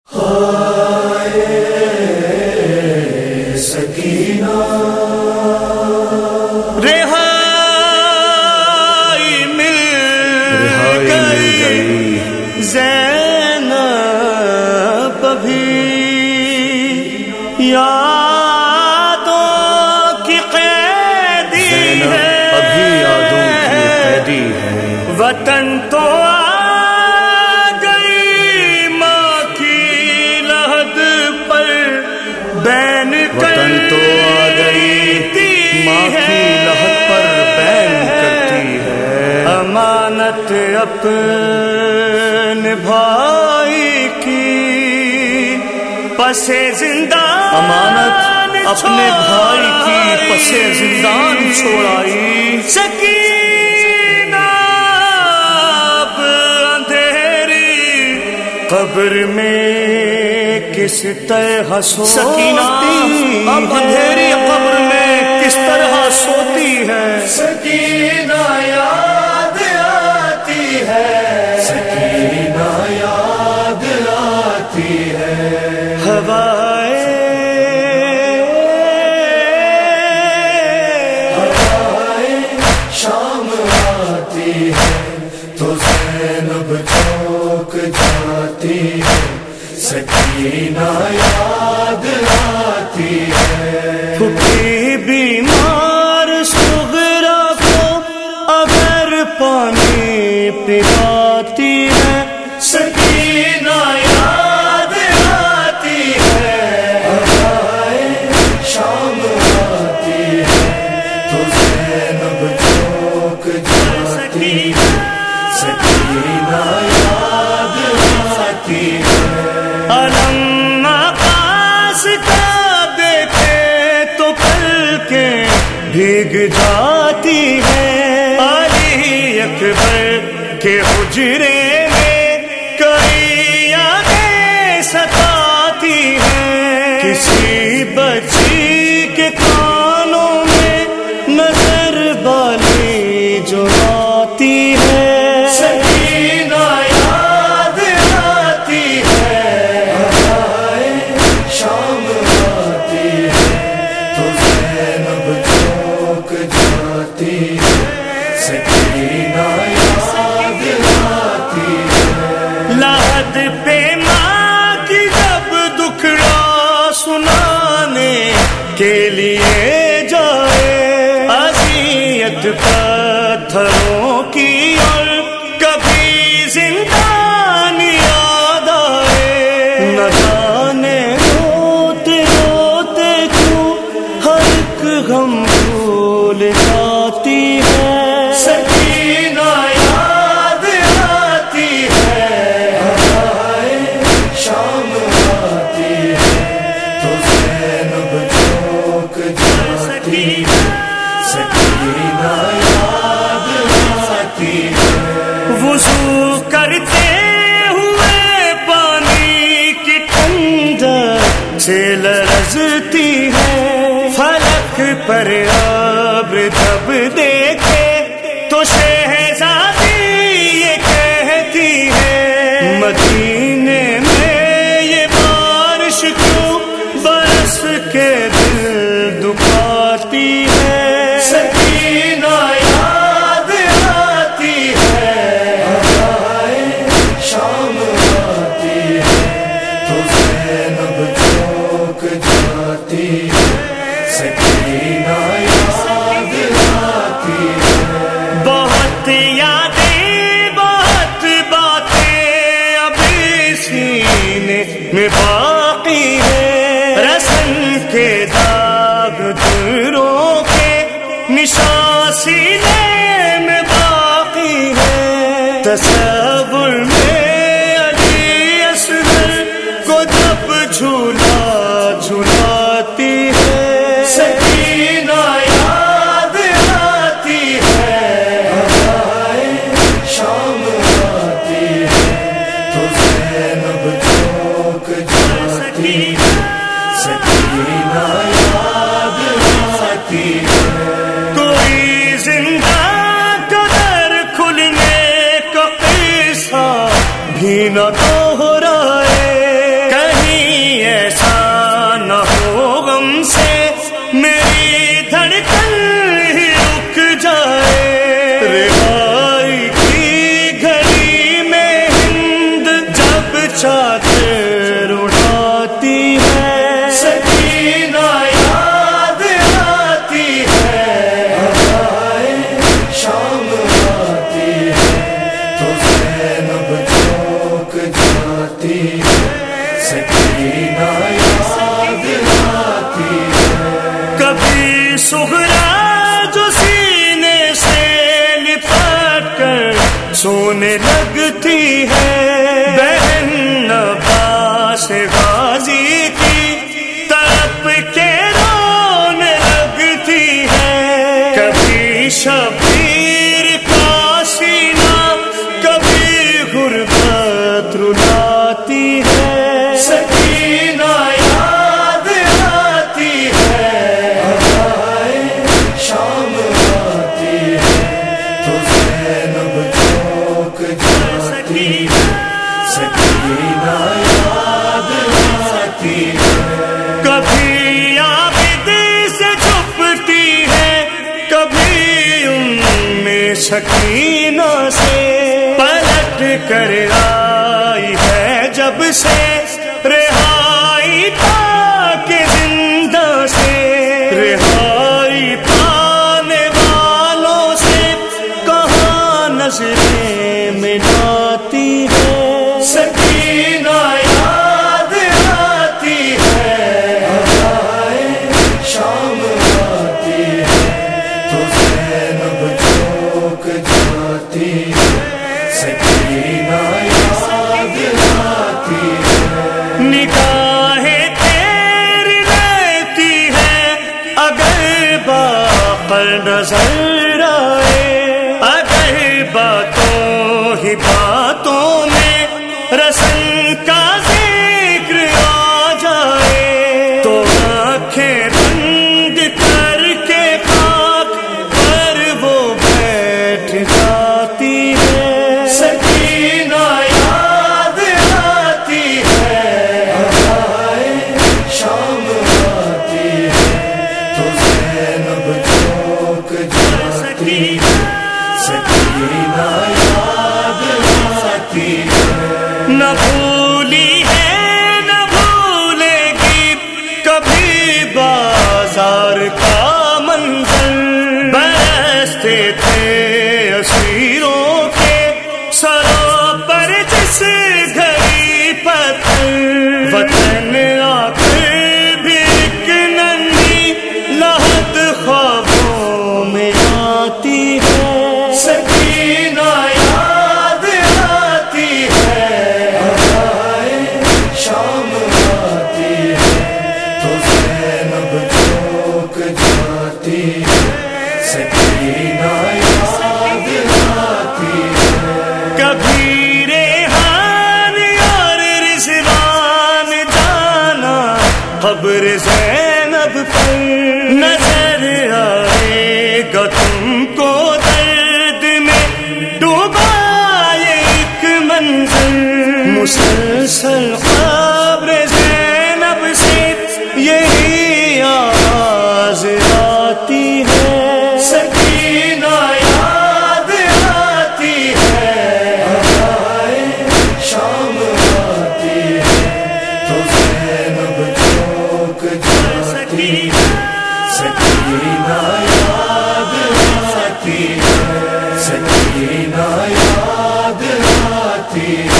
سکینہ رہائی مل گئی زینب بھی یادوں کی قیدی ہے، ابھی یادوں کی قیدی ہے، وطن تو آ گئی ماں کی لحد پر بین وطن تو آ گئی ماں کی لحد پر بین کرتی ہے، امانت اپنے بھائی کی پسے زندان، امانت اپنے بھائی کی پسے زندان چھوڑائی، سکینہ اب اندھیری قبر میں کس طرح سوتی، سکینہ اب اندھیری قبر میں کس طرح سوتی ہے، سکینہ یاد آتی ہے، سکینہ یاد آتی ہے، ہوائے شام آتی ہے تو زینب چوک جاتی ہے، سکینہ یاد آتی ہے، پھوپھی بیمار صغرا کو اگر پانی پلاتی ہے، سکینہ یاد آتی ہے، شام آتی ہے تو زینب چوک جاتی ہے، سکینہ یاد آتی ہے، علم آقاس کا دیکھے تو پلکیں بھیگ جاتی ہیں، علی اکبر کے حجرے میں کئی یادیں ستاتی ہیں، کسی بچی کے کانوں میں نظر بالی جو آتی ہے، سکینہ یاد آتی ہے، شام آتی ہے تو زینب چوک جاتی ہے، سکینہ یاد آتی ہے، لحد پہ ماں کی جب دکھڑا سنانے کے لیے جائے، اذیت پتھروں کی اور کبھی زندان یاد آئے، نہ جانے روتے روتے کیوں ہر ایک غم بھول جاتی ہے، سکینہ یاد آتی ہے، شام آتی ہے تو زینب چوک جاتی ہے، سکینہ یاد آتی ہے، وضو کرتے ہوئے پانی کی ٹھنڈک سے لرزتی ہے، فلک پر ابر جب دیکھے تو شہزادی یہ کہتی ہے، مدینے میں یہ بارش کیوں برس کے دل دکھاتی ہے، سکینہ یاد آتی ہے، شام آتی ہے تو زینب چوک جاتی ہے، سکینہ یاد آتی ہے، بہت یادیں بہت باتیں ابھی سینے میں باقی ہے، رسم کے داغ دوروں کے نشان سینے میں باقی ہے، تصور میں علی اصغر کو جب جھولا جھلاتی ہے، سکینہ یاد آتی ہے، شام آتی ہے تو زینب چوک جاتی چادر اڑاتی ہے، سکینہ یاد آتی ہے، ہوائے شام آتی ہے تو زینب چوک جاتی ہے، سکینہ یاد آتی ہے۔ کبھی سغرا جو سینے سے لپٹ کر سونے لگتی ہے، بہن عباس غازی کی طرف کے رونے لگتی ہے، کبھی شبیر کا سینہ کبھی غربت رلاتی ہے، سکینہ یاد آتی ہے، ہوائے شام آتی ہے تو زینب چوک جاتی ہے، سکینہ یاد آتی ہے۔ کبھی عابد سے چھپتی ہے، کبھی سکینہ سے پلٹ کر آئی ہے، جب سے رہائی پا کے زندہ سے، رہائی پانے والوں سے کہاں نظریں ملاتی ہے، سکینہ یاد آتی ہے، ہوائے شام آتی ہے تو زینب چوک جاتی ہے، سکینہ یاد آتی ہے۔ نگاہیں تیری رہتی ہے اگر باقر نظر آئے، اگر باتوں ہی باتوں میں رسن کا ذکر آ جائے تو آنکھیں بند کر کے خاک پر وہ بیٹھ جاتی ہے، سکینہ یاد آتی ہے، ہوائے شام آتی ہے تو زینب چوک جاتی ہے، سکینہ یاد آتی ہے۔ نہ بھولی ہے نہ بھولے گی کبھی بازار کا منظر، برستے تھے اسیروں کے سروں پر جس گھڑی پتھر، وطن آ کر بھی ایک ننھی لحد خوابوں میں آتی ہے، سکینہ یاد آتی ہے، ہوائے شام آتی ہے تو زینب چوک جاتی ہے، سکینہ یاد آتی ہے۔ کبھی ریحان اور رضوان جانا قبر زینب پر، نظر آئے گا تم کو درد میں ڈوبا ایک منظر، مسلسل قبر زینب سے یہی آواز آتی ہے، سکینہ یاد آتی ہے، ہوائے شام آتی ہے تو زینب چوک جاتی ہے، سکینہ یاد آتی ہے، سکینہ یاد آتی ہے۔